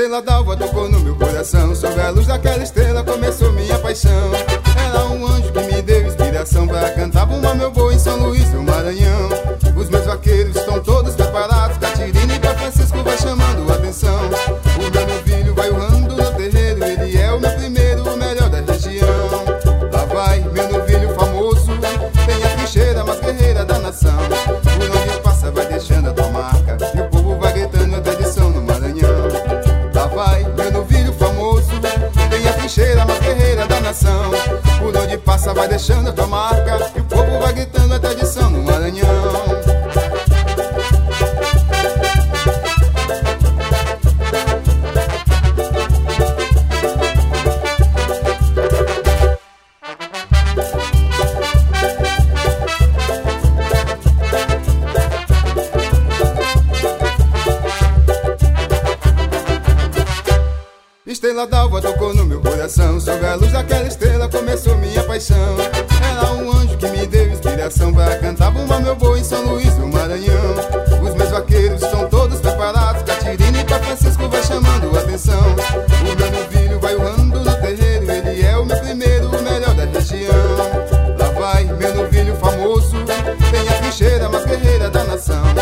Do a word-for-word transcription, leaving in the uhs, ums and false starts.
Estrela d'alva tocou no meu coração, sob a luz daquela estrela começou minha paixão. Era um anjo que me deu inspiração pra cantar Bumba meu boi em São Luís do Maranhão. Os meus vaqueiros estão todos preparados, Catirina e Pai Francisco vai chamando a atenção. O meu novilho vai urrando no terreiro, ele é o meu primeiro, o melhor da região. Lá vai meu novilho famoso, tem a trincheira mais guerreira da nação. Por onde passa vai deixando a tua marca, e o povo vai gritando a tradição no Maranhão. Lá vai meu novilho famoso, tem a trincheira mais guerreira da nação. Por onde passa vai deixando a tua marca, e o povo vai gritando a tradição no Maranhão. Estrela d'alva tocou no meu coração, sob a luz daquela estrela começou minha paixão. Era um anjo que me deu inspiração pra cantar Bumba meu boi em São Luís do Maranhão. Os meus vaqueiros estão todos preparados, Catirina e Pai Francisco vai chamando a atenção. O meu novilho vai urrando no terreiro, ele é o meu primeiro, o melhor da região. Lá vai meu novilho famoso, tem a trincheira mais guerreira da nação.